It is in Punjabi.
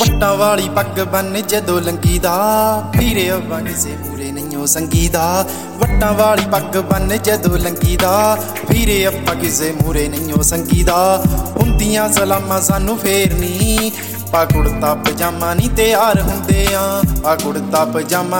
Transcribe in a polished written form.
ਵੱਟਾਂ ਵਾਲੀ ਪੱਗ ਬੰਨ ਜਦੋਂ ਲੰਗੀ ਦਾ ਵੀਰੇ ਅੱਬਾ ਕਿਸੇ ਮੂਰੇ ਨਹੀਂਓ ਸੰਗੀ ਦਾ। ਵੱਟਾਂ ਵਾਲੀ ਪੱਗ ਬੰਨ ਜਦੋਂ ਲੰਗੀ ਦਾ ਵੀਰੇ ਅੱਬਾ ਕਿਸੇ ਮੂਰੇ ਨਹੀਂਓ ਸੰਗੀ ਦਾ। ਹੁੰਦੀਆਂ ਸਲਾਮਾਂ ਸਾਨੂੰ ਫੇਰ ਨੀ ਪਾ ਕੁੜਤਾ ਪਜਾਮਾ ਨੀ ਤਿਆਰ ਹੁੰਦੇ ਆ, ਪਾ ਕੁੜਤਾ ਪਜਾਮਾ